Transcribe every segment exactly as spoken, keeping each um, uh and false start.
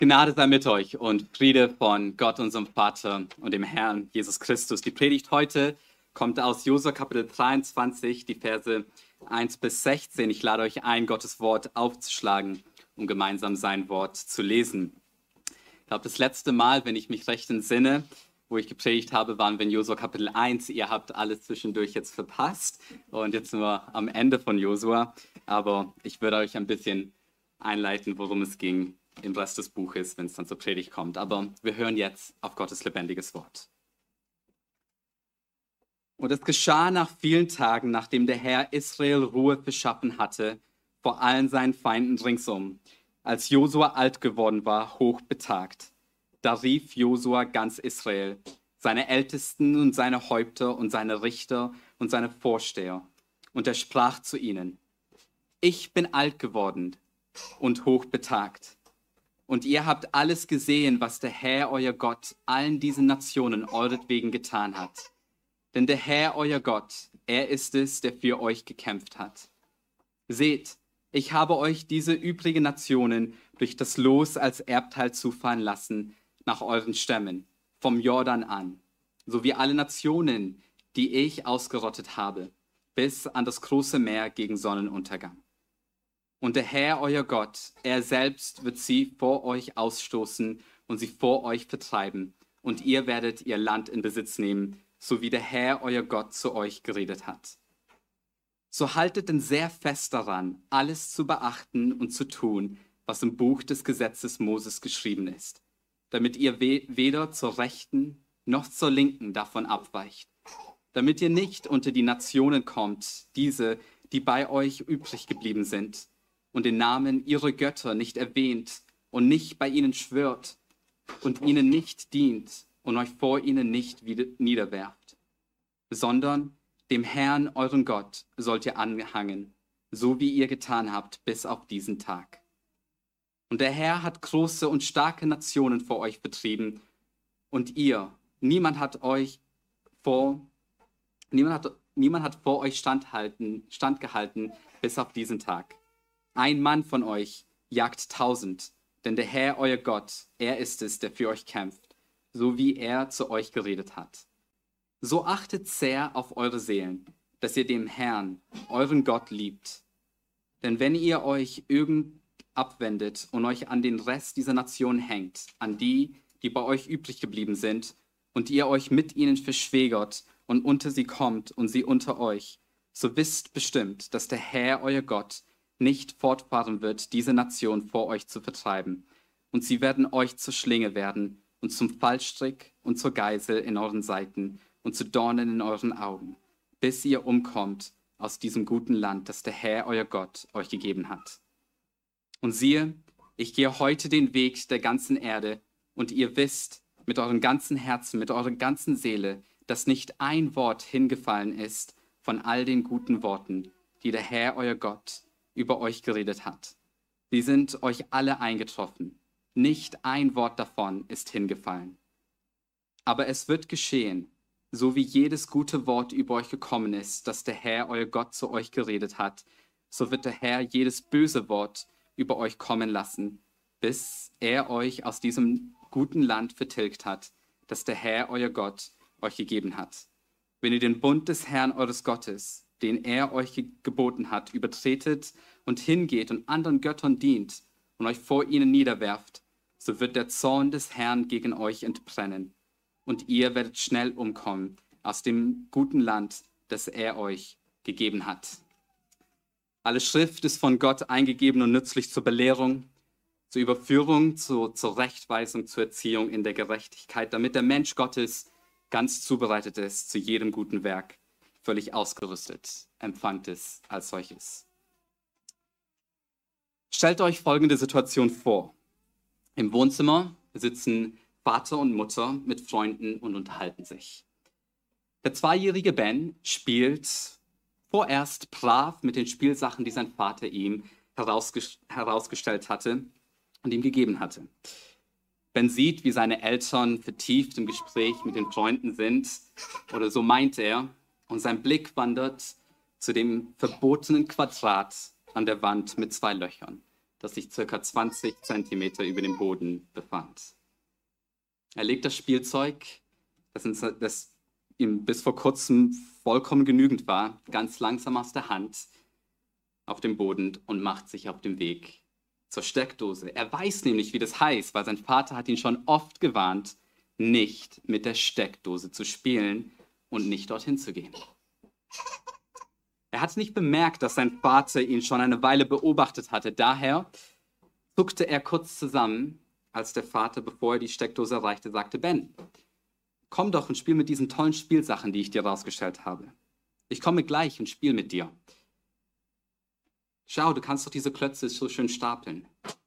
Gnade sei mit euch und Friede von Gott, unserem Vater und dem Herrn Jesus Christus. Die Predigt heute kommt aus Josua Kapitel dreiundzwanzig, die Verse eins bis sechzehn. Ich lade euch ein, Gottes Wort aufzuschlagen, um gemeinsam sein Wort zu lesen. Ich glaube, das letzte Mal, wenn ich mich recht entsinne, wo ich gepredigt habe, waren wir in Josua Kapitel eins. Ihr habt alles zwischendurch jetzt verpasst und jetzt sind wir am Ende von Josua. Aber ich würde euch ein bisschen einleiten, worum es ging im Rest des Buches, wenn es dann zur Predigt kommt. Aber wir hören jetzt auf Gottes lebendiges Wort. Und es geschah nach vielen Tagen, nachdem der Herr Israel Ruhe verschaffen hatte vor allen seinen Feinden ringsum, als Josua alt geworden war, hochbetagt. Da rief Josua ganz Israel, seine Ältesten und seine Häupter und seine Richter und seine Vorsteher. Und er sprach zu ihnen: Ich bin alt geworden und hochbetagt. Und ihr habt alles gesehen, was der Herr, euer Gott, allen diesen Nationen euretwegen getan hat. Denn der Herr, euer Gott, er ist es, der für euch gekämpft hat. Seht, ich habe euch diese übrigen Nationen durch das Los als Erbteil zufallen lassen, nach euren Stämmen, vom Jordan an, sowie alle Nationen, die ich ausgerottet habe, bis an das große Meer gegen Sonnenuntergang. Und der Herr, euer Gott, er selbst wird sie vor euch ausstoßen und sie vor euch vertreiben. Und ihr werdet ihr Land in Besitz nehmen, so wie der Herr, euer Gott, zu euch geredet hat. So haltet denn sehr fest daran, alles zu beachten und zu tun, was im Buch des Gesetzes Moses geschrieben ist, damit ihr we- weder zur Rechten noch zur Linken davon abweicht, damit ihr nicht unter die Nationen kommt, diese, die bei euch übrig geblieben sind, und den Namen ihrer Götter nicht erwähnt und nicht bei ihnen schwört und ihnen nicht dient und euch vor ihnen nicht wieder niederwerft, sondern dem Herrn, euren Gott, sollt ihr anhangen, so wie ihr getan habt bis auf diesen Tag. Und der Herr hat große und starke Nationen vor euch betrieben, und ihr, niemand hat euch vor, niemand hat, niemand hat vor euch standhalten, standgehalten bis auf diesen Tag. Ein Mann von euch jagt tausend, denn der Herr, euer Gott, er ist es, der für euch kämpft, so wie er zu euch geredet hat. So achtet sehr auf eure Seelen, dass ihr dem Herrn, euren Gott, liebt. Denn wenn ihr euch irgend abwendet und euch an den Rest dieser Nation hängt, an die, die bei euch übrig geblieben sind, und ihr euch mit ihnen verschwägert und unter sie kommt und sie unter euch, so wisst bestimmt, dass der Herr, euer Gott, nicht fortfahren wird, diese Nation vor euch zu vertreiben. Und sie werden euch zur Schlinge werden und zum Fallstrick und zur Geisel in euren Seiten und zu Dornen in euren Augen, bis ihr umkommt aus diesem guten Land, das der Herr, euer Gott, euch gegeben hat. Und siehe, ich gehe heute den Weg der ganzen Erde, und ihr wisst mit eurem ganzen Herzen, mit eurer ganzen Seele, dass nicht ein Wort hingefallen ist von all den guten Worten, die der Herr, euer Gott, über euch geredet hat. Sie sind euch alle eingetroffen. Nicht ein Wort davon ist hingefallen. Aber es wird geschehen, so wie jedes gute Wort über euch gekommen ist, das der Herr, euer Gott, zu euch geredet hat, so wird der Herr jedes böse Wort über euch kommen lassen, bis er euch aus diesem guten Land vertilgt hat, das der Herr, euer Gott, euch gegeben hat. Wenn ihr den Bund des Herrn, eures Gottes, den er euch ge- geboten hat, übertretet und hingeht und anderen Göttern dient und euch vor ihnen niederwerft, so wird der Zorn des Herrn gegen euch entbrennen, und ihr werdet schnell umkommen aus dem guten Land, das er euch gegeben hat. Alle Schrift ist von Gott eingegeben und nützlich zur Belehrung, zur Überführung, zur, zur Rechtweisung, zur Erziehung in der Gerechtigkeit, damit der Mensch Gottes ganz zubereitet ist zu jedem guten Werk, völlig ausgerüstet, empfangt es als solches. Stellt euch folgende Situation vor. Im Wohnzimmer sitzen Vater und Mutter mit Freunden und unterhalten sich. Der zweijährige Ben spielt vorerst brav mit den Spielsachen, die sein Vater ihm herausges- herausgestellt hatte und ihm gegeben hatte. Ben sieht, wie seine Eltern vertieft im Gespräch mit den Freunden sind, oder so meint er, und sein Blick wandert zu dem verbotenen Quadrat an der Wand mit zwei Löchern. das sich circa zwanzig Zentimeter über dem Boden befand. Er legt das Spielzeug, das, ins, das ihm bis vor kurzem vollkommen genügend war, ganz langsam aus der Hand auf den Boden und macht sich auf den Weg zur Steckdose. Er weiß nämlich, wie das heißt, weil sein Vater hat ihn schon oft gewarnt, nicht mit der Steckdose zu spielen und nicht dorthin zu gehen. Er hat nicht bemerkt, dass sein Vater ihn schon eine Weile beobachtet hatte. Daher zuckte er kurz zusammen, als der Vater, bevor er die Steckdose erreichte, sagte: Ben, komm doch und spiel mit diesen tollen Spielsachen, die ich dir rausgestellt habe. Ich komme gleich und spiel mit dir. Schau, du kannst doch diese Klötze so schön stapeln.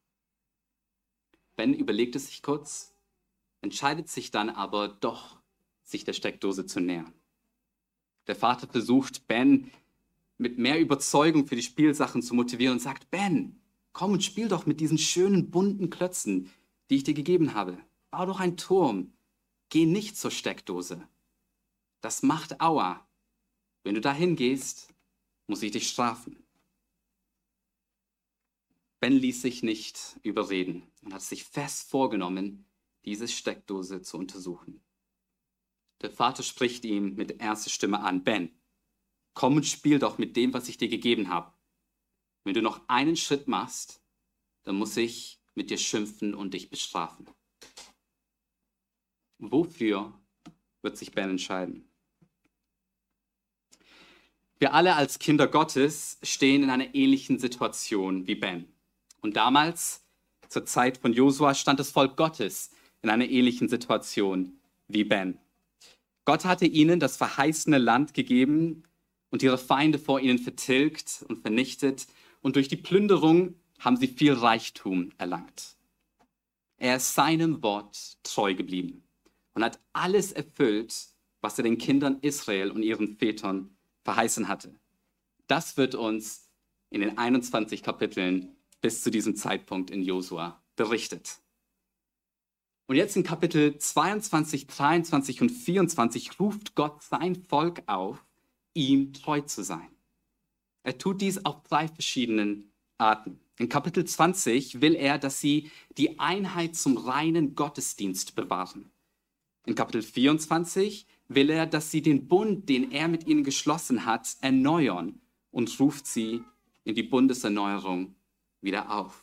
Ben überlegt es sich kurz, entscheidet sich dann aber doch, sich der Steckdose zu nähern. Der Vater versucht, Ben mit mehr Überzeugung für die Spielsachen zu motivieren und sagt: Ben, komm und spiel doch mit diesen schönen bunten Klötzen, die ich dir gegeben habe. Bau doch einen Turm. Geh nicht zur Steckdose. Das macht Aua. Wenn du dahin gehst, muss ich dich strafen. Ben ließ sich nicht überreden und hat sich fest vorgenommen, diese Steckdose zu untersuchen. Der Vater spricht ihn mit ernster Stimme an: Ben, komm und spiel doch mit dem, was ich dir gegeben habe. Wenn du noch einen Schritt machst, dann muss ich mit dir schimpfen und dich bestrafen. Wofür wird sich Ben entscheiden? Wir alle als Kinder Gottes stehen in einer ähnlichen Situation wie Ben. Und damals, zur Zeit von Josua, stand das Volk Gottes in einer ähnlichen Situation wie Ben. Gott hatte ihnen das verheißene Land gegeben und ihre Feinde vor ihnen vertilgt und vernichtet. Und durch die Plünderung haben sie viel Reichtum erlangt. Er ist seinem Wort treu geblieben und hat alles erfüllt, was er den Kindern Israel und ihren Vätern verheißen hatte. Das wird uns in den einundzwanzig Kapiteln bis zu diesem Zeitpunkt in Josua berichtet. Und jetzt in Kapitel zweiundzwanzig, dreiundzwanzig und vierundzwanzig ruft Gott sein Volk auf, ihm treu zu sein. Er tut dies auf drei verschiedenen Arten. In Kapitel zwanzig will er, dass sie die Einheit zum reinen Gottesdienst bewahren. In Kapitel vierundzwanzig will er, dass sie den Bund, den er mit ihnen geschlossen hat, erneuern und ruft sie in die Bundeserneuerung wieder auf.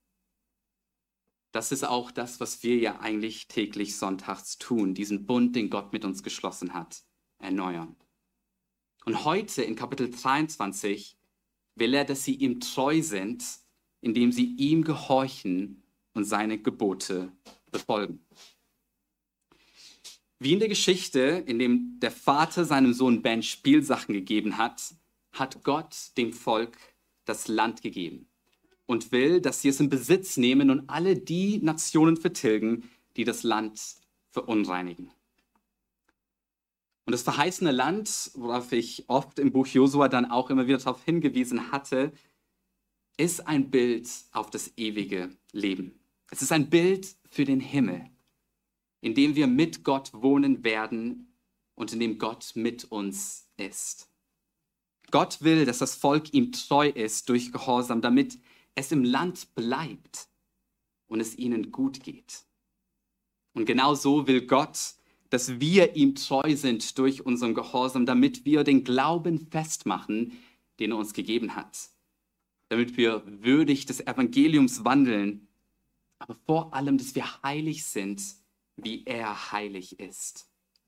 Das ist auch das, was wir ja eigentlich täglich sonntags tun, diesen Bund, den Gott mit uns geschlossen hat, erneuern. Und heute in Kapitel dreiundzwanzig will er, dass sie ihm treu sind, indem sie ihm gehorchen und seine Gebote befolgen. Wie in der Geschichte, in dem der Vater seinem Sohn Ben Spielsachen gegeben hat, hat Gott dem Volk das Land gegeben und will, dass sie es in Besitz nehmen und alle die Nationen vertilgen, die das Land verunreinigen. Und das verheißene Land, worauf ich oft im Buch Josua dann auch immer wieder darauf hingewiesen hatte, ist ein Bild auf das ewige Leben. Es ist ein Bild für den Himmel, in dem wir mit Gott wohnen werden und in dem Gott mit uns ist. Gott will, dass das Volk ihm treu ist durch Gehorsam, damit es im Land bleibt und es ihnen gut geht. Und genau so will Gott, dass wir ihm treu sind durch unseren Gehorsam, damit wir den Glauben festmachen, den er uns gegeben hat. Damit wir würdig des Evangeliums wandeln, aber vor allem, dass wir heilig sind, wie er heilig ist.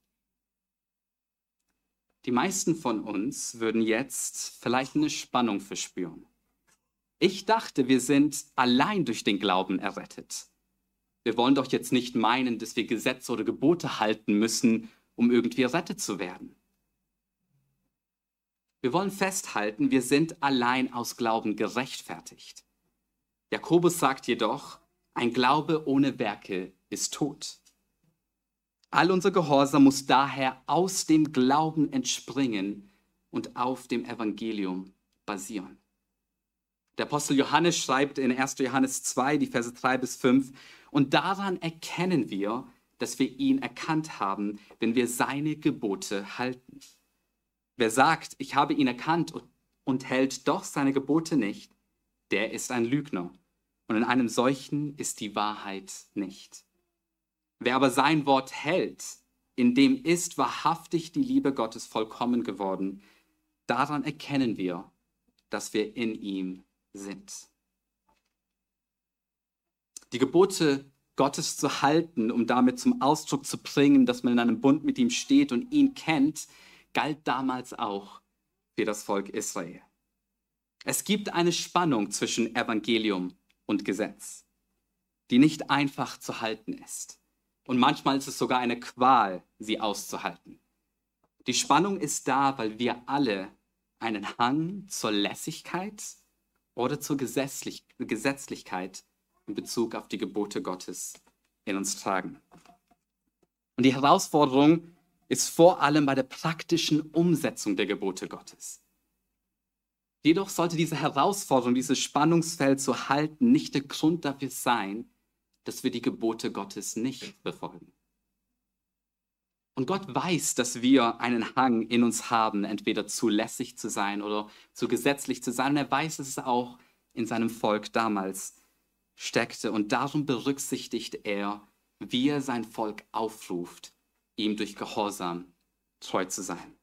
Die meisten von uns würden jetzt vielleicht eine Spannung verspüren. Ich dachte, wir sind allein durch den Glauben errettet. Wir wollen doch jetzt nicht meinen, dass wir Gesetze oder Gebote halten müssen, um irgendwie errettet zu werden. Wir wollen festhalten, wir sind allein aus Glauben gerechtfertigt. Jakobus sagt jedoch, ein Glaube ohne Werke ist tot. All unser Gehorsam muss daher aus dem Glauben entspringen und auf dem Evangelium basieren. Der Apostel Johannes schreibt in erster Johannes zwei, die Verse drei bis fünf, und daran erkennen wir, dass wir ihn erkannt haben, wenn wir seine Gebote halten. Wer sagt, ich habe ihn erkannt und, und hält doch seine Gebote nicht, der ist ein Lügner. und in einem solchen ist die Wahrheit nicht. Wer aber sein Wort hält, in dem ist wahrhaftig die Liebe Gottes vollkommen geworden. Daran erkennen wir, dass wir in ihm sind. Die Gebote Gottes zu halten, um damit zum Ausdruck zu bringen, dass man in einem Bund mit ihm steht und ihn kennt, galt damals auch für das Volk Israel. Es gibt eine Spannung zwischen Evangelium und Gesetz, die nicht einfach zu halten ist. Und manchmal ist es sogar eine Qual, sie auszuhalten. Die Spannung ist da, weil wir alle einen Hang zur Lässigkeit oder zur Gesetzlich- Gesetzlichkeit in Bezug auf die Gebote Gottes in uns tragen. Und die Herausforderung ist vor allem bei der praktischen Umsetzung der Gebote Gottes. Jedoch sollte diese Herausforderung, dieses Spannungsfeld zu halten, nicht der Grund dafür sein, dass wir die Gebote Gottes nicht befolgen. Und Gott weiß, dass wir einen Hang in uns haben, entweder zu lässig zu sein oder zu gesetzlich zu sein. Und er weiß, dass es auch in seinem Volk damals steckte. Und darum berücksichtigt er, wie er sein Volk aufruft, ihm durch Gehorsam treu zu sein.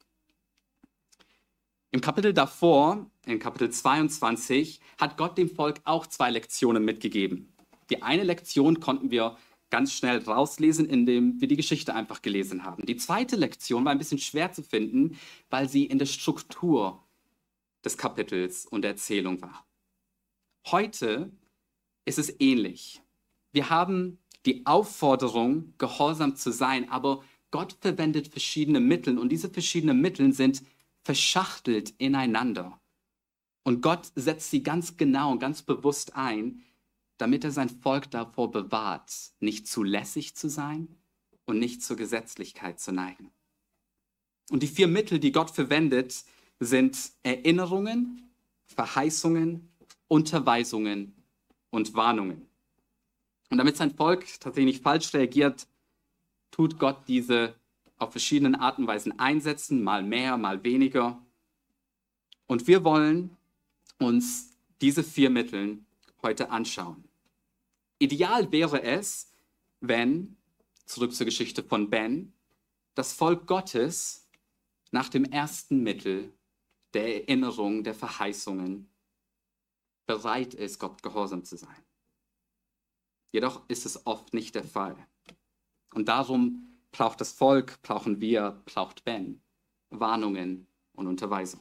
Im Kapitel davor, in Kapitel zweiundzwanzig, hat Gott dem Volk auch zwei Lektionen mitgegeben. Die eine Lektion konnten wir ganz schnell rauslesen, indem wir die Geschichte einfach gelesen haben. Die zweite Lektion war ein bisschen schwer zu finden, weil sie in der Struktur des Kapitels und der Erzählung war. Heute ist es ähnlich. Wir haben die Aufforderung, gehorsam zu sein, aber Gott verwendet verschiedene Mittel und diese verschiedenen Mittel sind verschachtelt ineinander. Und Gott setzt sie ganz genau und ganz bewusst ein, damit er sein Volk davor bewahrt, nicht zu lässig zu sein und nicht zur Gesetzlichkeit zu neigen. Und die vier Mittel, die Gott verwendet, sind Erinnerungen, Verheißungen, Unterweisungen und Warnungen. Und damit sein Volk tatsächlich nicht falsch reagiert, tut Gott diese auf verschiedene Arten und Weisen einsetzen, mal mehr, mal weniger. Und wir wollen uns diese vier Mittel heute anschauen. Ideal wäre es, wenn, zurück zur Geschichte von Ben, das Volk Gottes nach dem ersten Mittel der Erinnerung, der Verheißungen bereit ist, Gott gehorsam zu sein. Jedoch ist es oft nicht der Fall. Und darum braucht das Volk, brauchen wir, braucht Ben Warnungen und Unterweisung.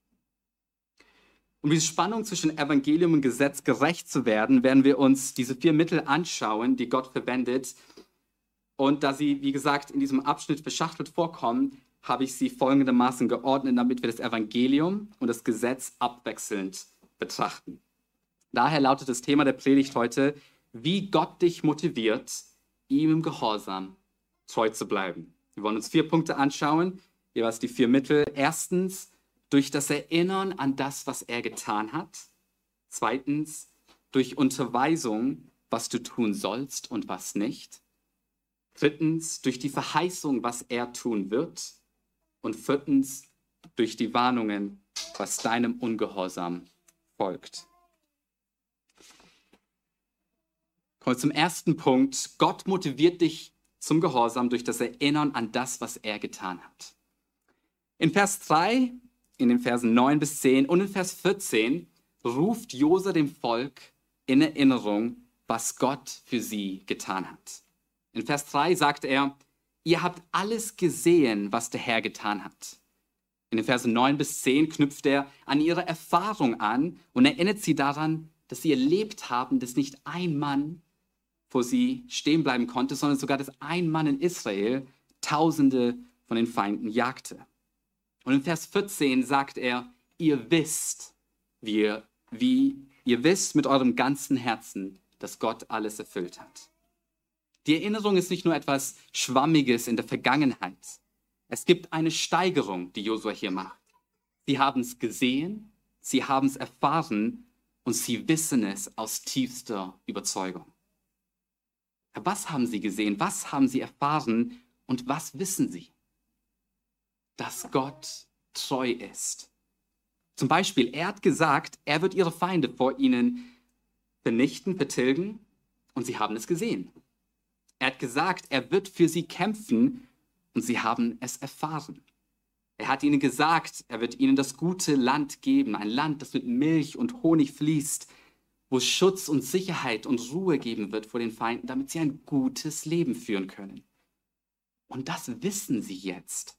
Um diese Spannung zwischen Evangelium und Gesetz gerecht zu werden, werden wir uns diese vier Mittel anschauen, die Gott verwendet. Und da sie, wie gesagt, in diesem Abschnitt verschachtelt vorkommen, habe ich sie folgendermaßen geordnet, damit wir das Evangelium und das Gesetz abwechselnd betrachten. Daher lautet das Thema der Predigt heute, wie Gott dich motiviert, ihm im Gehorsam treu zu bleiben. Wir wollen uns vier Punkte anschauen, jeweils die vier Mittel. Erstens, durch das Erinnern an das, was er getan hat. Zweitens, durch Unterweisung, was du tun sollst und was nicht. Drittens, durch die Verheißung, was er tun wird. Und viertens, durch die Warnungen, was deinem Ungehorsam folgt. Kommen wir zum ersten Punkt. Gott motiviert dich zum Gehorsam durch das Erinnern an das, was er getan hat. In Vers drei, in den Versen neun bis zehn und in Vers vierzehn ruft Josua dem Volk in Erinnerung, was Gott für sie getan hat. In Vers drei sagt er, ihr habt alles gesehen, was der Herr getan hat. In den Versen neun bis zehn knüpft er an ihre Erfahrung an und erinnert sie daran, dass sie erlebt haben, dass nicht ein Mann vor sie stehen bleiben konnte, sondern sogar, dass ein Mann in Israel Tausende von den Feinden jagte. Und in Vers vierzehn sagt er, ihr wisst, wie ihr, wie ihr wisst mit eurem ganzen Herzen, dass Gott alles erfüllt hat. Die Erinnerung ist nicht nur etwas Schwammiges in der Vergangenheit. Es gibt eine Steigerung, die Josua hier macht. Sie haben es gesehen, sie haben es erfahren und sie wissen es aus tiefster Überzeugung. Was haben sie gesehen? Was haben sie erfahren? Und was wissen sie? Dass Gott treu ist. Zum Beispiel, er hat gesagt, er wird ihre Feinde vor ihnen vernichten, vertilgen, und sie haben es gesehen. Er hat gesagt, er wird für sie kämpfen, und sie haben es erfahren. Er hat ihnen gesagt, er wird ihnen das gute Land geben, ein Land, das mit Milch und Honig fließt, wo es Schutz und Sicherheit und Ruhe geben wird vor den Feinden, damit sie ein gutes Leben führen können. Und das wissen sie jetzt.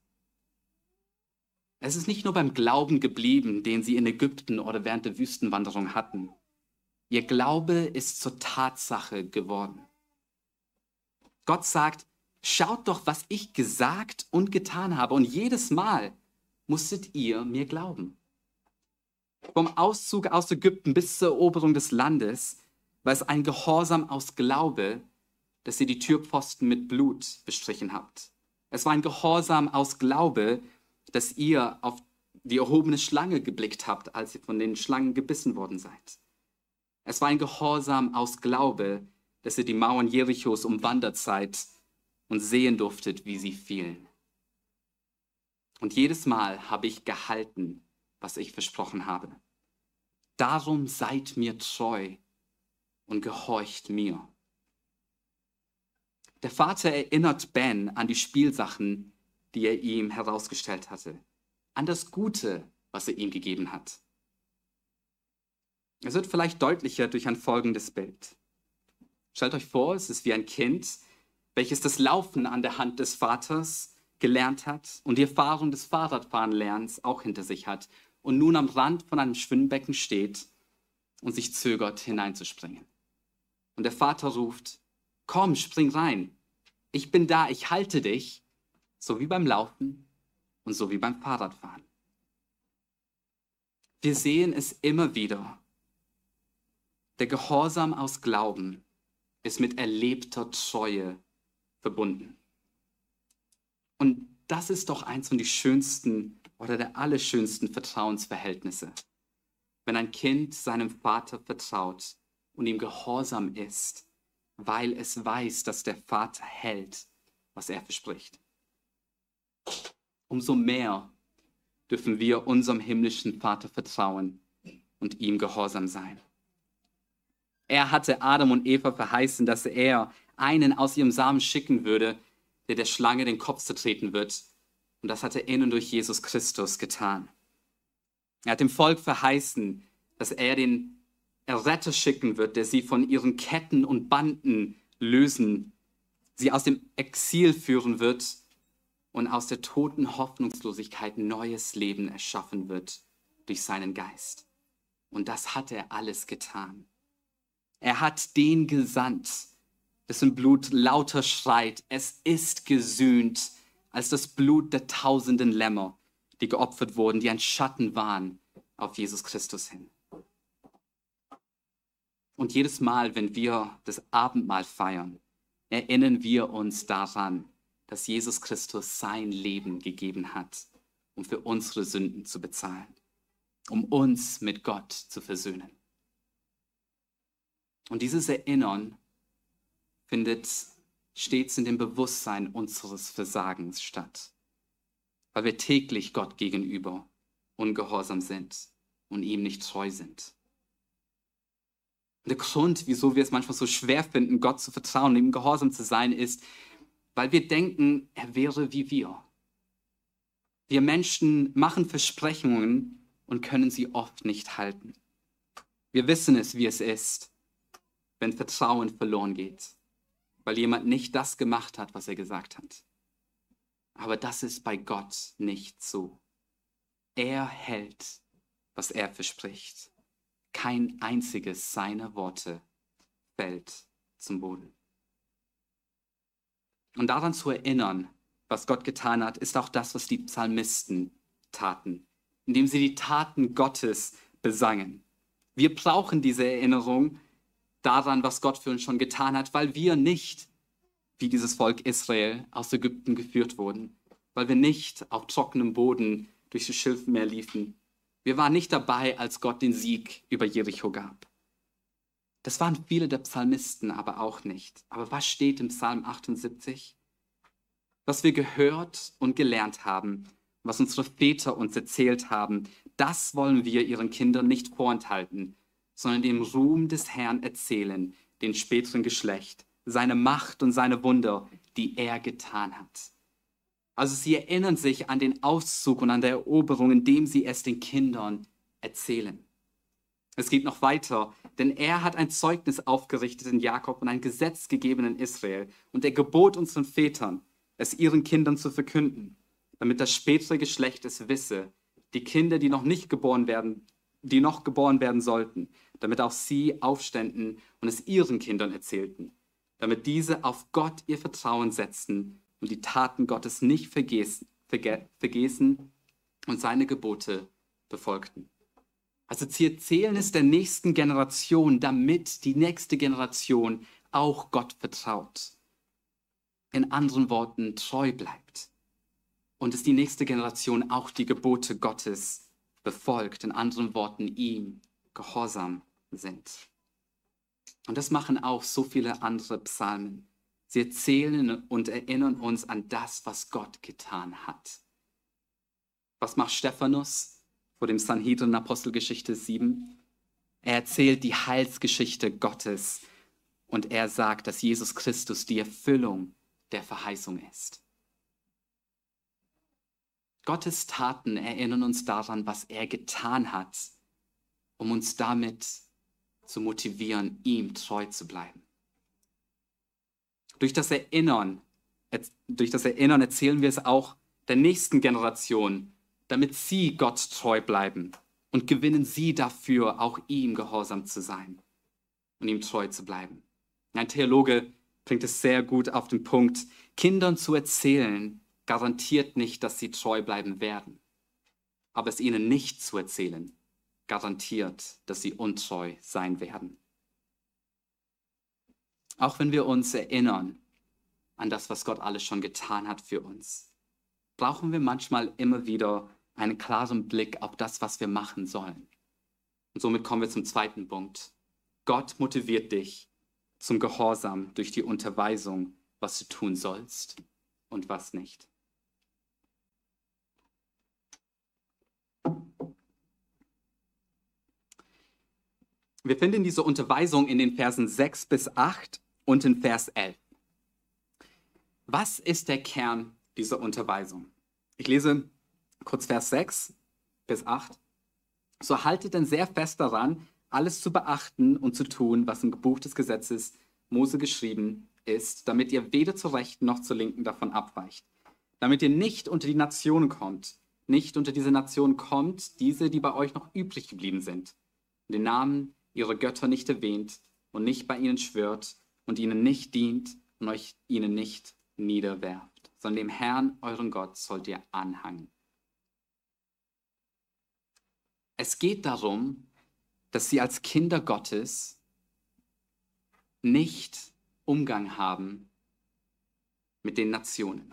Es ist nicht nur beim Glauben geblieben, den sie in Ägypten oder während der Wüstenwanderung hatten. Ihr Glaube ist zur Tatsache geworden. Gott sagt, schaut doch, was ich gesagt und getan habe. Und jedes Mal musstet ihr mir glauben. Vom Auszug aus Ägypten bis zur Eroberung des Landes war es ein Gehorsam aus Glaube, dass ihr die Türpfosten mit Blut bestrichen habt. Es war ein Gehorsam aus Glaube, dass ihr auf die erhobene Schlange geblickt habt, als ihr von den Schlangen gebissen worden seid. Es war ein Gehorsam aus Glaube, dass ihr die Mauern Jerichos umwandert seid und sehen durftet, wie sie fielen. Und jedes Mal habe ich gehalten, was ich versprochen habe. Darum seid mir treu und gehorcht mir. Der Vater erinnert Ben an die Spielsachen, die er ihm herausgestellt hatte, an das Gute, was er ihm gegeben hat. Es wird vielleicht deutlicher durch ein folgendes Bild. Stellt euch vor, es ist wie ein Kind, welches das Laufen an der Hand des Vaters gelernt hat und die Erfahrung des Fahrradfahrenlernens auch hinter sich hat und nun am Rand von einem Schwimmbecken steht und sich zögert, hineinzuspringen. Und der Vater ruft, komm, spring rein, ich bin da, ich halte dich, so wie beim Laufen und so wie beim Fahrradfahren. Wir sehen es immer wieder. Der Gehorsam aus Glauben ist mit erlebter Treue verbunden. Und das ist doch eins von den schönsten oder der allerschönsten Vertrauensverhältnisse. Wenn ein Kind seinem Vater vertraut und ihm gehorsam ist, weil es weiß, dass der Vater hält, was er verspricht. Umso mehr dürfen wir unserem himmlischen Vater vertrauen und ihm gehorsam sein. Er hatte Adam und Eva verheißen, dass er einen aus ihrem Samen schicken würde, der der Schlange den Kopf zertreten wird. Und das hat er in und durch Jesus Christus getan. Er hat dem Volk verheißen, dass er den Erretter schicken wird, der sie von ihren Ketten und Banden lösen, sie aus dem Exil führen wird und aus der toten Hoffnungslosigkeit neues Leben erschaffen wird durch seinen Geist. Und das hat er alles getan. Er hat den gesandt, dessen Blut lauter schreit, es ist gesühnt, als das Blut der tausenden Lämmer, die geopfert wurden, die ein Schatten waren auf Jesus Christus hin. Und jedes Mal, wenn wir das Abendmahl feiern, erinnern wir uns daran, dass Jesus Christus sein Leben gegeben hat, um für unsere Sünden zu bezahlen, um uns mit Gott zu versöhnen. Und dieses Erinnern findet stets in dem Bewusstsein unseres Versagens statt, weil wir täglich Gott gegenüber ungehorsam sind und ihm nicht treu sind. Und der Grund, wieso wir es manchmal so schwer finden, Gott zu vertrauen und ihm gehorsam zu sein, ist, weil wir denken, er wäre wie wir. Wir Menschen machen Versprechungen und können sie oft nicht halten. Wir wissen es, wie es ist, wenn Vertrauen verloren geht, weil jemand nicht das gemacht hat, was er gesagt hat. Aber das ist bei Gott nicht so. Er hält, was er verspricht. Kein einziges seiner Worte fällt zum Boden. Und daran zu erinnern, was Gott getan hat, ist auch das, was die Psalmisten taten, indem sie die Taten Gottes besangen. Wir brauchen diese Erinnerung daran, was Gott für uns schon getan hat, weil wir nicht, wie dieses Volk Israel, aus Ägypten geführt wurden, weil wir nicht auf trockenem Boden durch das Schilfmeer liefen. Wir waren nicht dabei, als Gott den Sieg über Jericho gab. Das waren viele der Psalmisten aber auch nicht. Aber was steht im Psalm achtundsiebzig? Was wir gehört und gelernt haben, was unsere Väter uns erzählt haben, das wollen wir ihren Kindern nicht vorenthalten, sondern den Ruhm des Herrn erzählen, den späteren Geschlecht, seine Macht und seine Wunder, die er getan hat. Also sie erinnern sich an den Auszug und an der Eroberung, indem sie es den Kindern erzählen. Es geht noch weiter, denn er hat ein Zeugnis aufgerichtet in Jakob und ein Gesetz gegeben in Israel. Und er gebot unseren Vätern, es ihren Kindern zu verkünden, damit das spätere Geschlecht es wisse, die Kinder, die noch nicht geboren werden, die noch geboren werden sollten, damit auch sie aufständen und es ihren Kindern erzählten, damit diese auf Gott ihr Vertrauen setzten und die Taten Gottes nicht vergessen, verge vergessen und seine Gebote befolgten. Also sie erzählen es der nächsten Generation, damit die nächste Generation auch Gott vertraut. In anderen Worten, treu bleibt. Und dass die nächste Generation auch die Gebote Gottes befolgt. In anderen Worten, ihm gehorsam sind. Und das machen auch so viele andere Psalmen. Sie erzählen und erinnern uns an das, was Gott getan hat. Was macht Stephanus vor dem Sanhedrin in Apostelgeschichte sieben? Er erzählt die Heilsgeschichte Gottes und er sagt, dass Jesus Christus die Erfüllung der Verheißung ist. Gottes Taten erinnern uns daran, was er getan hat, um uns damit zu motivieren, ihm treu zu bleiben. Durch das Erinnern, durch das Erinnern erzählen wir es auch der nächsten Generation, damit sie Gott treu bleiben und gewinnen sie dafür, auch ihm gehorsam zu sein und ihm treu zu bleiben. Ein Theologe bringt es sehr gut auf den Punkt, Kindern zu erzählen, garantiert nicht, dass sie treu bleiben werden. Aber es ihnen nicht zu erzählen, garantiert, dass sie untreu sein werden. Auch wenn wir uns erinnern an das, was Gott alles schon getan hat für uns, brauchen wir manchmal immer wieder einen klaren Blick auf das, was wir machen sollen. Und somit kommen wir zum zweiten Punkt. Gott motiviert dich zum Gehorsam durch die Unterweisung, was du tun sollst und was nicht. Wir finden diese Unterweisung in den Versen sechs bis acht und in Vers elf. Was ist der Kern dieser Unterweisung? Ich lese kurz Vers sechs bis acht. So haltet denn sehr fest daran, alles zu beachten und zu tun, was im Buch des Gesetzes Mose geschrieben ist, damit ihr weder zur Rechten noch zur Linken davon abweicht. Damit ihr nicht unter die Nationen kommt, nicht unter diese Nationen kommt, diese, die bei euch noch übrig geblieben sind, und den Namen ihrer Götter nicht erwähnt und nicht bei ihnen schwört und ihnen nicht dient und euch ihnen nicht niederwerft, sondern dem Herrn, euren Gott, sollt ihr anhangen. Es geht darum, dass sie als Kinder Gottes nicht Umgang haben mit den Nationen,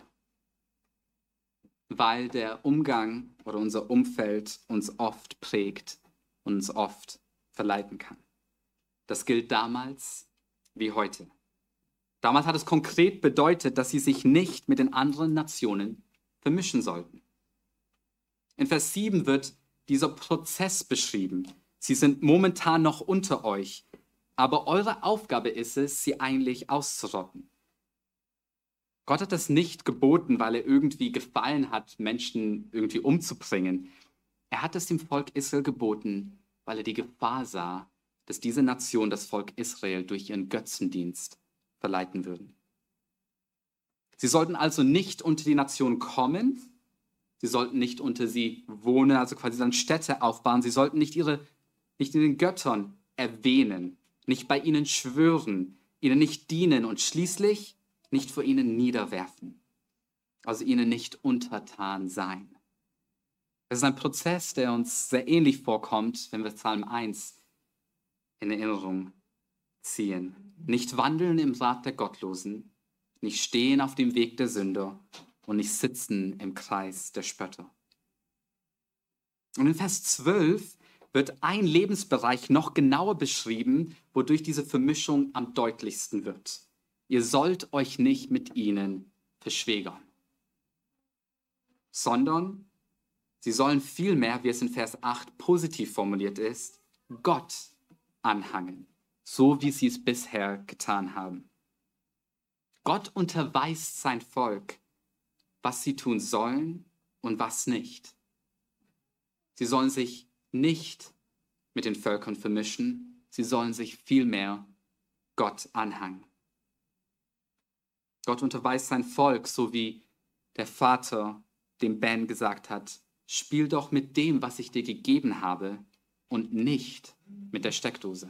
weil der Umgang oder unser Umfeld uns oft prägt und uns oft verleiten kann. Das gilt damals wie heute. Damals hat es konkret bedeutet, dass sie sich nicht mit den anderen Nationen vermischen sollten. In Vers sieben wird dieser Prozess beschrieben. Sie sind momentan noch unter euch, aber eure Aufgabe ist es, sie eigentlich auszurotten. Gott hat das nicht geboten, weil er irgendwie gefallen hat, Menschen irgendwie umzubringen. Er hat es dem Volk Israel geboten, weil er die Gefahr sah, dass diese Nation das Volk Israel durch ihren Götzendienst verleiten würden. Sie sollten also nicht unter die Nation kommen, sie sollten nicht unter sie wohnen, also quasi dann Städte aufbauen, sie sollten nicht ihre, nicht in den Göttern erwähnen, nicht bei ihnen schwören, ihnen nicht dienen und schließlich nicht vor ihnen niederwerfen, also ihnen nicht untertan sein. Das ist ein Prozess, der uns sehr ähnlich vorkommt, wenn wir Psalm eins in Erinnerung ziehen. Nicht wandeln im Rat der Gottlosen, nicht stehen auf dem Weg der Sünder und nicht sitzen im Kreis der Spötter. Und in Vers zwölf wird ein Lebensbereich noch genauer beschrieben, wodurch diese Vermischung am deutlichsten wird. Ihr sollt euch nicht mit ihnen verschwägern, sondern sie sollen vielmehr, wie es in Vers acht positiv formuliert ist, Gott anhangen, so wie sie es bisher getan haben. Gott unterweist sein Volk, was sie tun sollen und was nicht. Sie sollen sich nicht mit den Völkern vermischen, sie sollen sich vielmehr Gott anhangen. Gott unterweist sein Volk, so wie der Vater dem Ben gesagt hat, spiel doch mit dem, was ich dir gegeben habe und nicht mit der Steckdose.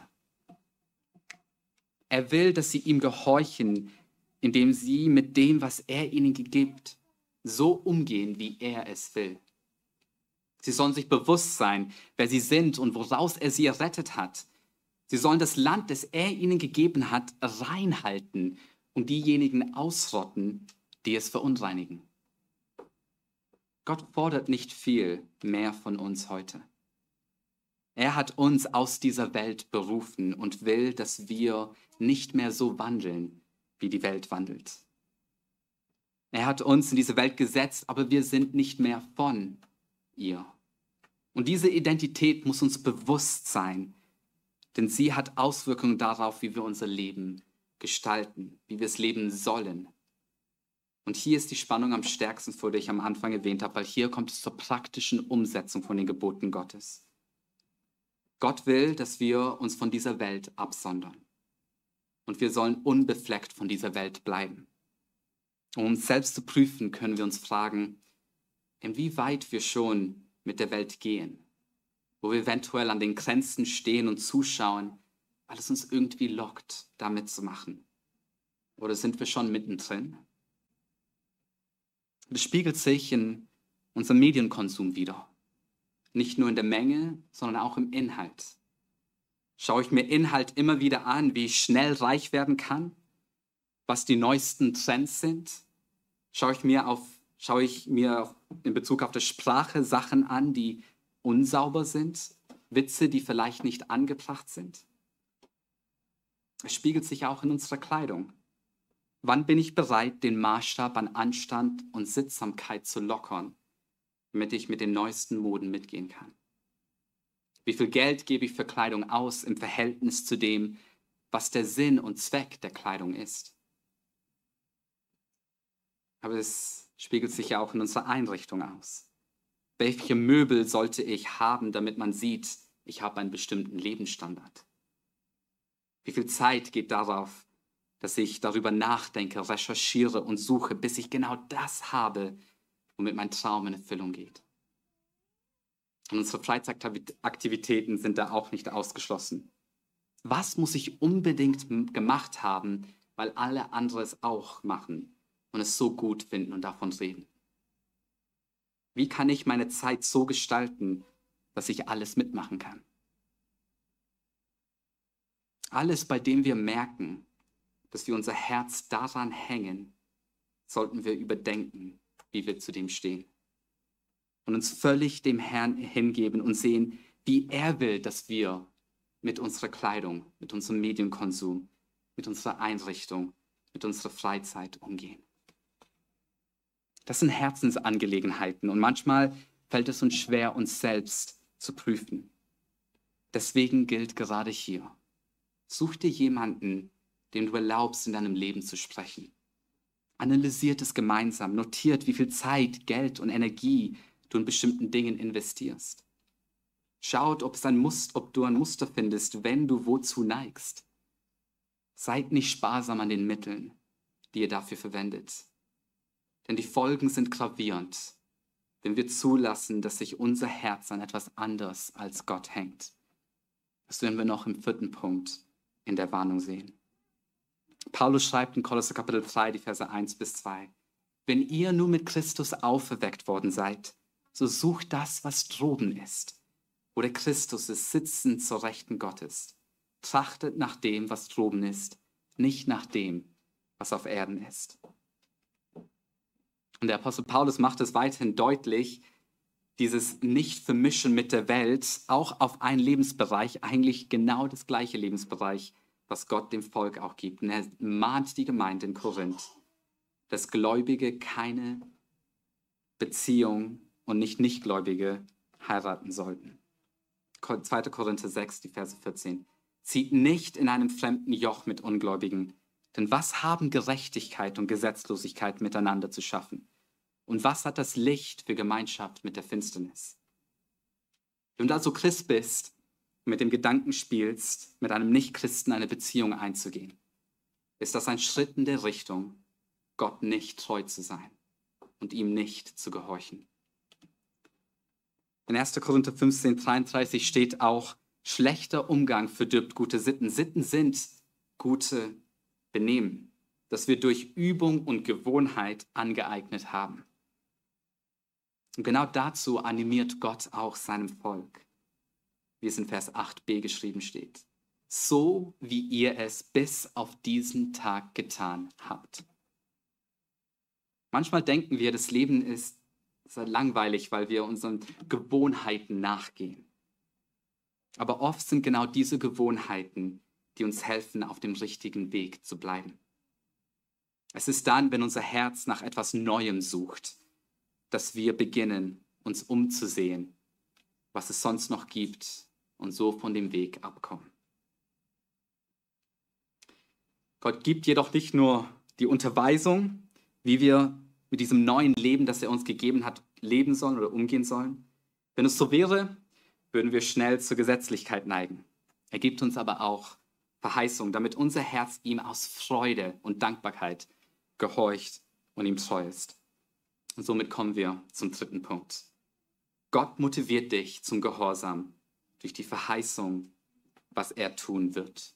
Er will, dass sie ihm gehorchen, indem sie mit dem, was er ihnen gibt, so umgehen, wie er es will. Sie sollen sich bewusst sein, wer sie sind und woraus er sie errettet hat. Sie sollen das Land, das er ihnen gegeben hat, reinhalten und diejenigen ausrotten, die es verunreinigen. Gott fordert nicht viel mehr von uns heute. Er hat uns aus dieser Welt berufen und will, dass wir nicht mehr so wandeln, wie die Welt wandelt. Er hat uns in diese Welt gesetzt, aber wir sind nicht mehr von ihr. Und diese Identität muss uns bewusst sein, denn sie hat Auswirkungen darauf, wie wir unser Leben gestalten, wie wir es leben sollen. Und hier ist die Spannung am stärksten, vor der ich am Anfang erwähnt habe, weil hier kommt es zur praktischen Umsetzung von den Geboten Gottes. Gott will, dass wir uns von dieser Welt absondern. Und wir sollen unbefleckt von dieser Welt bleiben. Um uns selbst zu prüfen, können wir uns fragen, inwieweit wir schon mit der Welt gehen, wo wir eventuell an den Grenzen stehen und zuschauen, weil es uns irgendwie lockt, da mitzumachen. Oder sind wir schon mittendrin? Das spiegelt sich in unserem Medienkonsum wider. Nicht nur in der Menge, sondern auch im Inhalt. Schaue ich mir Inhalt immer wieder an, wie ich schnell reich werden kann, was die neuesten Trends sind? Schaue ich mir, auf, schaue ich mir in Bezug auf die Sprache Sachen an, die unsauber sind? Witze, die vielleicht nicht angebracht sind? Es spiegelt sich auch in unserer Kleidung. Wann bin ich bereit, den Maßstab an Anstand und Sittsamkeit zu lockern, damit ich mit den neuesten Moden mitgehen kann? Wie viel Geld gebe ich für Kleidung aus im Verhältnis zu dem, was der Sinn und Zweck der Kleidung ist? Aber es spiegelt sich ja auch in unserer Einrichtung aus. Welche Möbel sollte ich haben, damit man sieht, ich habe einen bestimmten Lebensstandard? Wie viel Zeit geht darauf, dass ich darüber nachdenke, recherchiere und suche, bis ich genau das habe, womit mein Traum in Erfüllung geht? Und unsere Freizeitaktivitäten sind da auch nicht ausgeschlossen. Was muss ich unbedingt gemacht haben, weil alle anderen es auch machen und es so gut finden und davon reden? Wie kann ich meine Zeit so gestalten, dass ich alles mitmachen kann? Alles, bei dem wir merken, dass wir unser Herz daran hängen, sollten wir überdenken, wie wir zu dem stehen. Und uns völlig dem Herrn hingeben und sehen, wie er will, dass wir mit unserer Kleidung, mit unserem Medienkonsum, mit unserer Einrichtung, mit unserer Freizeit umgehen. Das sind Herzensangelegenheiten und manchmal fällt es uns schwer, uns selbst zu prüfen. Deswegen gilt gerade hier, such dir jemanden, dem du erlaubst, in deinem Leben zu sprechen. Analysiert es gemeinsam, notiert, wie viel Zeit, Geld und Energie du in bestimmten Dingen investierst. Schaut, ob, es ein Muster, ob du ein Muster findest, wenn du wozu neigst. Seid nicht sparsam an den Mitteln, die ihr dafür verwendet. Denn die Folgen sind gravierend, wenn wir zulassen, dass sich unser Herz an etwas anderes als Gott hängt. Das werden wir noch im vierten Punkt in der Warnung sehen. Paulus schreibt in Kolosser Kapitel drei, die Verse eins bis zwei. Wenn ihr nun mit Christus auferweckt worden seid, so sucht das, was droben ist, wo der Christus ist, sitzend zur Rechten Gottes. Trachtet nach dem, was droben ist, nicht nach dem, was auf Erden ist. Und der Apostel Paulus macht es weiterhin deutlich, dieses Nicht-Vermischen mit der Welt, auch auf einen Lebensbereich, eigentlich genau das gleiche Lebensbereich, was Gott dem Volk auch gibt. Und er mahnt die Gemeinde in Korinth, dass Gläubige keine Beziehung und nicht Nichtgläubige heiraten sollten. zweiter Korinther sechs, die Verse vierzehn. Zieht nicht in einem fremden Joch mit Ungläubigen. Denn was haben Gerechtigkeit und Gesetzlosigkeit miteinander zu schaffen? Und was hat das Licht für Gemeinschaft mit der Finsternis? Wenn du also Christ bist, mit dem Gedanken spielst, mit einem Nichtchristen eine Beziehung einzugehen, ist das ein Schritt in der Richtung, Gott nicht treu zu sein und ihm nicht zu gehorchen. In erster Korinther fünfzehn, dreiunddreißig steht auch, schlechter Umgang verdirbt gute Sitten. Sitten sind gute Benehmen, das wir durch Übung und Gewohnheit angeeignet haben. Und genau dazu animiert Gott auch seinem Volk, wie es in Vers acht b geschrieben steht. So wie ihr es bis auf diesen Tag getan habt. Manchmal denken wir, das Leben ist sehr langweilig, weil wir unseren Gewohnheiten nachgehen. Aber oft sind genau diese Gewohnheiten, die uns helfen, auf dem richtigen Weg zu bleiben. Es ist dann, wenn unser Herz nach etwas Neuem sucht, dass wir beginnen, uns umzusehen, was es sonst noch gibt und so von dem Weg abkommen. Gott gibt jedoch nicht nur die Unterweisung, wie wir mit diesem neuen Leben, das er uns gegeben hat, leben sollen oder umgehen sollen. Wenn es so wäre, würden wir schnell zur Gesetzlichkeit neigen. Er gibt uns aber auch Verheißung, damit unser Herz ihm aus Freude und Dankbarkeit gehorcht und ihm treu ist. Und somit kommen wir zum dritten Punkt. Gott motiviert dich zum Gehorsam durch die Verheißung, was er tun wird.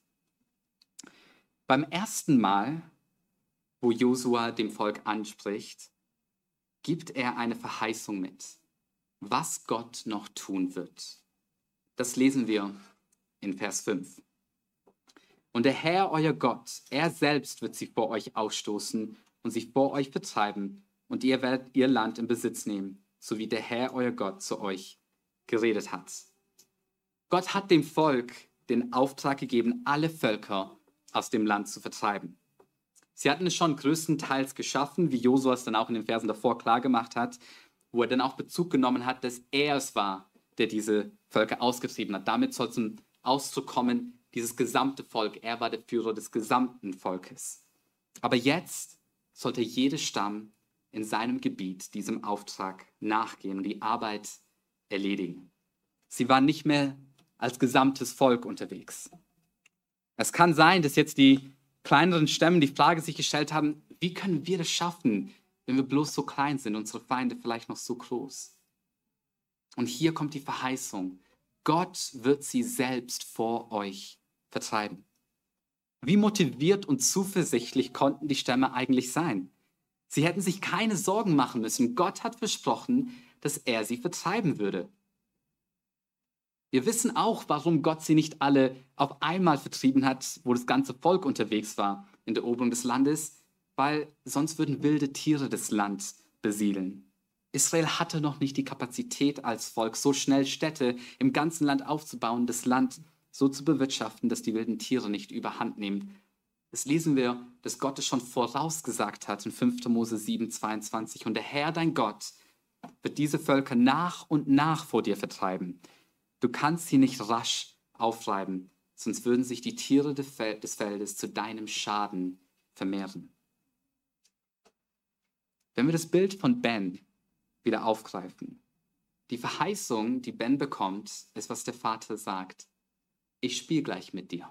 Beim ersten Mal, wo Josua dem Volk anspricht, gibt er eine Verheißung mit, was Gott noch tun wird. Das lesen wir in Vers fünf. Und der Herr, euer Gott, er selbst wird sie vor euch ausstoßen und sie vor euch vertreiben, und ihr werdet ihr Land in Besitz nehmen, so wie der Herr, euer Gott, zu euch geredet hat. Gott hat dem Volk den Auftrag gegeben, alle Völker aus dem Land zu vertreiben. Sie hatten es schon größtenteils geschaffen, wie Josua es dann auch in den Versen davor klargemacht hat, wo er dann auch Bezug genommen hat, dass er es war, der diese Völker ausgetrieben hat. Damit soll zum Ausdruck kommen, dieses gesamte Volk, er war der Führer des gesamten Volkes. Aber jetzt sollte jeder Stamm in seinem Gebiet diesem Auftrag nachgehen und die Arbeit erledigen. Sie waren nicht mehr als gesamtes Volk unterwegs. Es kann sein, dass jetzt die kleineren Stämme die Frage sich gestellt haben, wie können wir das schaffen, wenn wir bloß so klein sind, unsere Feinde vielleicht noch so groß? Und hier kommt die Verheißung, Gott wird sie selbst vor euch vertreiben. Wie motiviert und zuversichtlich konnten die Stämme eigentlich sein? Sie hätten sich keine Sorgen machen müssen. Gott hat versprochen, dass er sie vertreiben würde. Wir wissen auch, warum Gott sie nicht alle auf einmal vertrieben hat, wo das ganze Volk unterwegs war in der Eroberung des Landes, weil sonst würden wilde Tiere das Land besiedeln. Israel hatte noch nicht die Kapazität als Volk, so schnell Städte im ganzen Land aufzubauen, das Land so zu bewirtschaften, dass die wilden Tiere nicht überhand nehmen. Das lesen wir, dass Gott es schon vorausgesagt hat in fünfter Mose sieben, zweiundzwanzig. Und der Herr, dein Gott, wird diese Völker nach und nach vor dir vertreiben. Du kannst sie nicht rasch aufreiben, sonst würden sich die Tiere des Feldes zu deinem Schaden vermehren. Wenn wir das Bild von Ben wieder aufgreifen, die Verheißung, die Ben bekommt, ist, was der Vater sagt. Ich spiele gleich mit dir.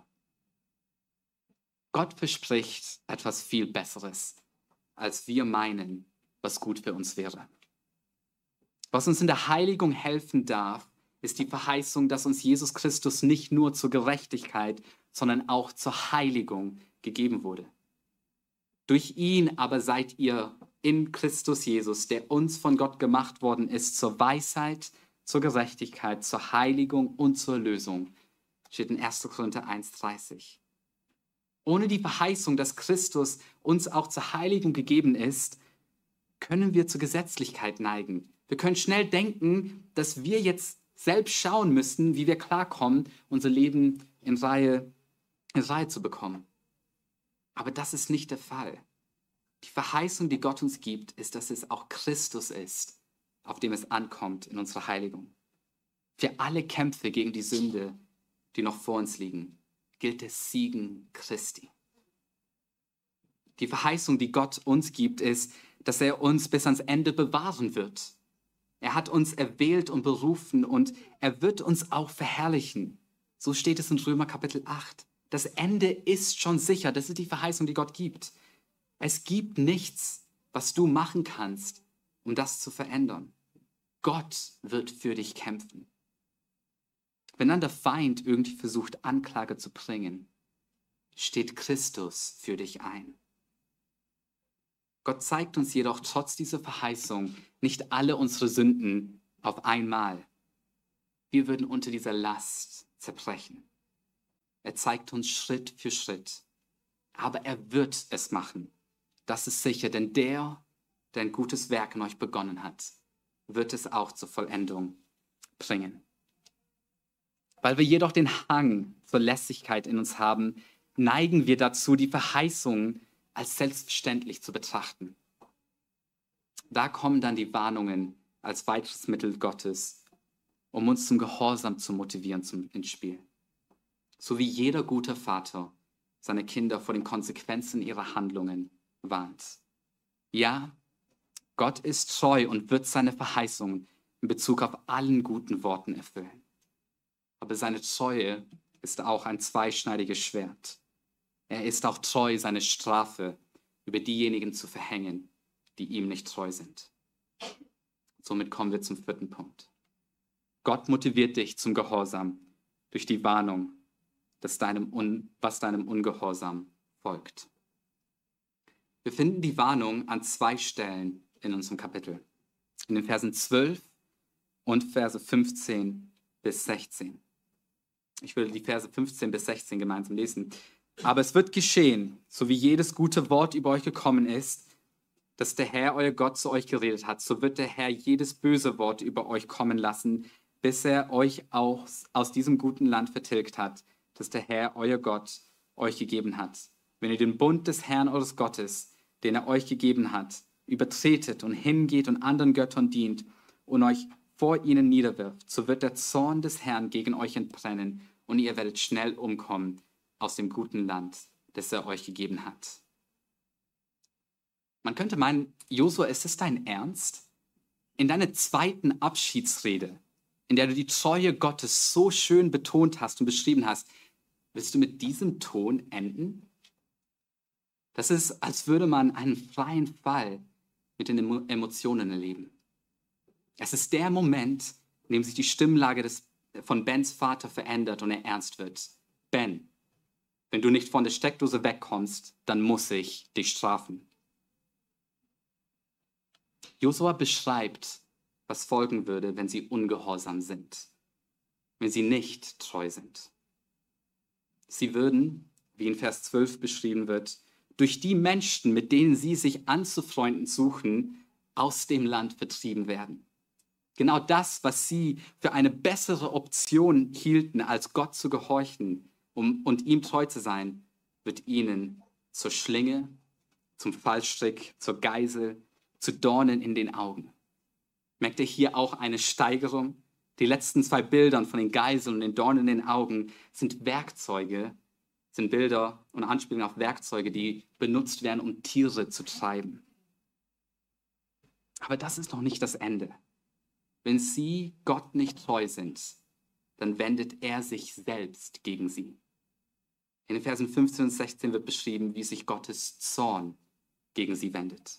Gott verspricht etwas viel Besseres, als wir meinen, was gut für uns wäre. Was uns in der Heiligung helfen darf, ist die Verheißung, dass uns Jesus Christus nicht nur zur Gerechtigkeit, sondern auch zur Heiligung gegeben wurde. Durch ihn aber seid ihr in Christus Jesus, der uns von Gott gemacht worden ist, zur Weisheit, zur Gerechtigkeit, zur Heiligung und zur Erlösung. Steht in erster Korinther eins, dreißig. Ohne die Verheißung, dass Christus uns auch zur Heiligung gegeben ist, können wir zur Gesetzlichkeit neigen. Wir können schnell denken, dass wir jetzt selbst schauen müssen, wie wir klarkommen, unser Leben in Reihe, in Reihe zu bekommen. Aber das ist nicht der Fall. Die Verheißung, die Gott uns gibt, ist, dass es auch Christus ist, auf dem es ankommt in unserer Heiligung. Für alle Kämpfe gegen die Sünde, die noch vor uns liegen, gilt der Siegen Christi. Die Verheißung, die Gott uns gibt, ist, dass er uns bis ans Ende bewahren wird. Er hat uns erwählt und berufen und er wird uns auch verherrlichen. So steht es in Römer Kapitel acht. Das Ende ist schon sicher. Das ist die Verheißung, die Gott gibt. Es gibt nichts, was du machen kannst, um das zu verändern. Gott wird für dich kämpfen. Wenn dann der Feind irgendwie versucht, Anklage zu bringen, steht Christus für dich ein. Gott zeigt uns jedoch trotz dieser Verheißung nicht alle unsere Sünden auf einmal. Wir würden unter dieser Last zerbrechen. Er zeigt uns Schritt für Schritt. Aber er wird es machen. Das ist sicher, denn der, der ein gutes Werk in euch begonnen hat, wird es auch zur Vollendung bringen. Weil wir jedoch den Hang zur Lässigkeit in uns haben, neigen wir dazu, die Verheißungen als selbstverständlich zu betrachten. Da kommen dann die Warnungen als weiteres Mittel Gottes, um uns zum Gehorsam zu motivieren zum, ins Spiel. So wie jeder gute Vater seine Kinder vor den Konsequenzen ihrer Handlungen warnt. Ja, Gott ist treu und wird seine Verheißungen in Bezug auf allen guten Worten erfüllen. Aber seine Treue ist auch ein zweischneidiges Schwert. Er ist auch treu, seine Strafe über diejenigen zu verhängen, die ihm nicht treu sind. Somit kommen wir zum vierten Punkt. Gott motiviert dich zum Gehorsam durch die Warnung, dass deinem Un- was deinem Ungehorsam folgt. Wir finden die Warnung an zwei Stellen in unserem Kapitel. In den Versen zwölf und Verse fünfzehn bis sechzehn. Ich will die Verse fünfzehn bis sechzehn gemeinsam lesen. Aber es wird geschehen, so wie jedes gute Wort über euch gekommen ist, dass der Herr, euer Gott, zu euch geredet hat, so wird der Herr jedes böse Wort über euch kommen lassen, bis er euch aus, aus diesem guten Land vertilgt hat, das der Herr, euer Gott, euch gegeben hat. Wenn ihr den Bund des Herrn eures Gottes, den er euch gegeben hat, übertretet und hingeht und anderen Göttern dient und euch vor ihnen niederwirft, so wird der Zorn des Herrn gegen euch entbrennen und ihr werdet schnell umkommen aus dem guten Land, das er euch gegeben hat. Man könnte meinen, Josua, ist es dein Ernst? In deiner zweiten Abschiedsrede, in der du die Treue Gottes so schön betont hast und beschrieben hast, willst du mit diesem Ton enden? Das ist, als würde man einen freien Fall mit den Emo- Emotionen erleben. Es ist der Moment, in dem sich die Stimmlage des, von Bens Vater verändert und er ernst wird. Ben, wenn du nicht von der Steckdose wegkommst, dann muss ich dich strafen. Josua beschreibt, was folgen würde, wenn sie ungehorsam sind, wenn sie nicht treu sind. Sie würden, wie in Vers zwölf beschrieben wird, durch die Menschen, mit denen sie sich anzufreunden suchen, aus dem Land vertrieben werden. Genau das, was sie für eine bessere Option hielten, als Gott zu gehorchen um, und ihm treu zu sein, wird ihnen zur Schlinge, zum Fallstrick, zur Geisel, zu Dornen in den Augen. Merkt ihr hier auch eine Steigerung? Die letzten zwei Bilder von den Geiseln und den Dornen in den Augen sind Werkzeuge, sind Bilder und Anspielungen auf Werkzeuge, die benutzt werden, um Tiere zu treiben. Aber das ist noch nicht das Ende. Wenn sie Gott nicht treu sind, dann wendet er sich selbst gegen sie. In den Versen fünfzehn und sechzehn wird beschrieben, wie sich Gottes Zorn gegen sie wendet.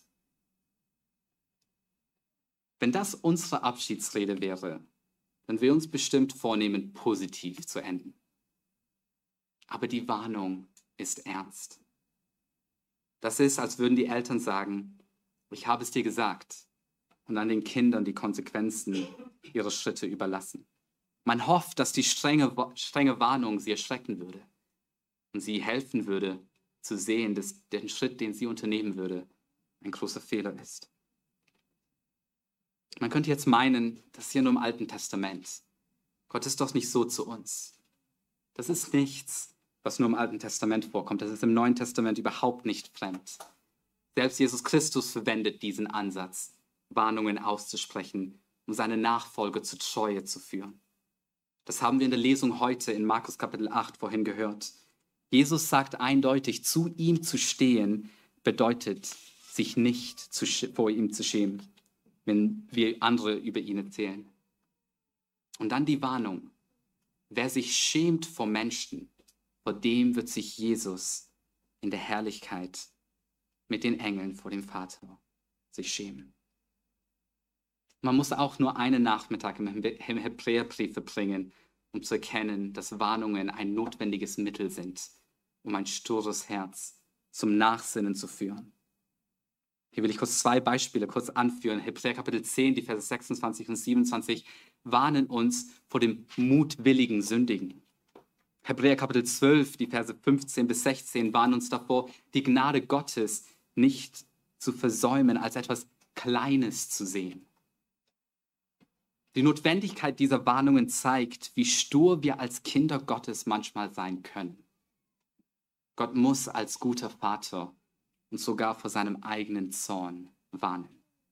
Wenn das unsere Abschiedsrede wäre, dann wir uns bestimmt vornehmen, positiv zu enden. Aber die Warnung ist ernst. Das ist, als würden die Eltern sagen, ich habe es dir gesagt, und dann den Kindern die Konsequenzen ihrer Schritte überlassen. Man hofft, dass die strenge, strenge Warnung sie erschrecken würde und sie helfen würde, zu sehen, dass der Schritt, den sie unternehmen würde, ein großer Fehler ist. Man könnte jetzt meinen, das ist ja nur im Alten Testament. Gott ist doch nicht so zu uns. Das ist nichts, was nur im Alten Testament vorkommt. Das ist im Neuen Testament überhaupt nicht fremd. Selbst Jesus Christus verwendet diesen Ansatz, Warnungen auszusprechen, um seine Nachfolger zur Treue zu führen. Das haben wir in der Lesung heute in Markus Kapitel acht vorhin gehört. Jesus sagt eindeutig, zu ihm zu stehen bedeutet, sich nicht zu, vor ihm zu schämen, wenn wir andere über ihn erzählen. Und dann die Warnung. Wer sich schämt vor Menschen, vor dem wird sich Jesus in der Herrlichkeit mit den Engeln vor dem Vater sich schämen. Man muss auch nur einen Nachmittag im Hebräerbrief verbringen, um zu erkennen, dass Warnungen ein notwendiges Mittel sind, um ein stures Herz zum Nachsinnen zu führen. Hier will ich kurz zwei Beispiele kurz anführen. Hebräer Kapitel zehn, die Verse sechsundzwanzig und siebenundzwanzig warnen uns vor dem mutwilligen Sündigen. Hebräer Kapitel zwölf, die Verse fünfzehn bis sechzehn warnen uns davor, die Gnade Gottes nicht zu versäumen, als etwas Kleines zu sehen. Die Notwendigkeit dieser Warnungen zeigt, wie stur wir als Kinder Gottes manchmal sein können. Gott muss als guter Vater uns sogar vor seinem eigenen Zorn warnen.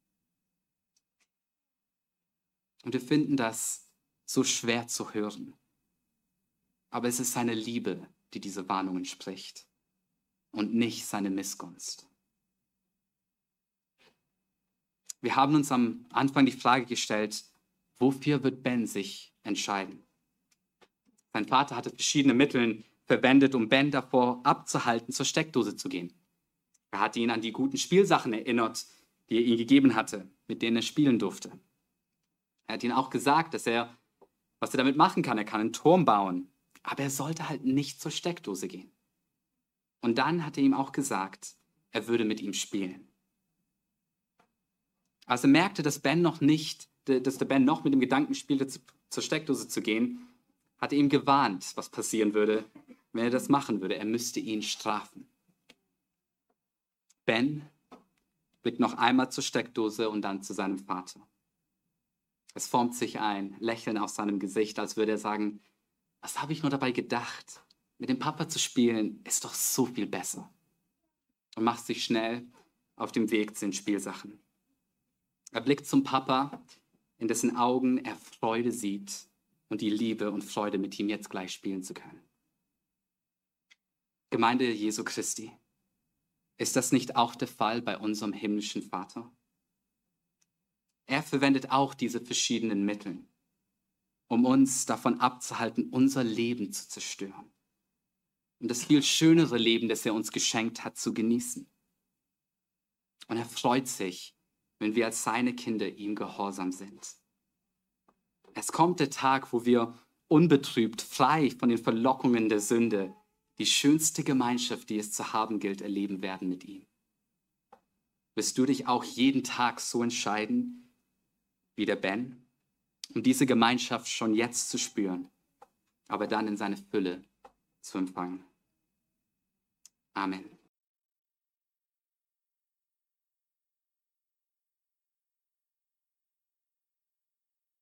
Und wir finden das so schwer zu hören. Aber es ist seine Liebe, die diese Warnungen spricht und nicht seine Missgunst. Wir haben uns am Anfang die Frage gestellt, wofür wird Ben sich entscheiden? Sein Vater hatte verschiedene Mittel verwendet, um Ben davor abzuhalten, zur Steckdose zu gehen. Er hatte ihn an die guten Spielsachen erinnert, die er ihm gegeben hatte, mit denen er spielen durfte. Er hat ihm auch gesagt, dass er, was er damit machen kann, er kann einen Turm bauen, aber er sollte halt nicht zur Steckdose gehen. Und dann hat er ihm auch gesagt, er würde mit ihm spielen. Als er merkte, dass Ben noch nicht, dass der Ben noch mit dem Gedanken spielte, zur Steckdose zu gehen, hat er ihm gewarnt, was passieren würde, wenn er das machen würde. Er müsste ihn strafen. Ben blickt noch einmal zur Steckdose und dann zu seinem Vater. Es formt sich ein Lächeln auf seinem Gesicht, als würde er sagen, was habe ich nur dabei gedacht? Mit dem Papa zu spielen ist doch so viel besser. Und macht sich schnell auf dem Weg zu den Spielsachen. Er blickt zum Papa, in dessen Augen er Freude sieht und die Liebe und Freude, mit ihm jetzt gleich spielen zu können. Gemeinde Jesu Christi, ist das nicht auch der Fall bei unserem himmlischen Vater? Er verwendet auch diese verschiedenen Mittel, um uns davon abzuhalten, unser Leben zu zerstören und das viel schönere Leben, das er uns geschenkt hat, zu genießen. Und er freut sich, wenn wir als seine Kinder ihm gehorsam sind. Es kommt der Tag, wo wir unbetrübt, frei von den Verlockungen der Sünde, die schönste Gemeinschaft, die es zu haben gilt, erleben werden mit ihm. Wirst du dich auch jeden Tag so entscheiden wie der Ben, um diese Gemeinschaft schon jetzt zu spüren, aber dann in seine Fülle zu empfangen? Amen.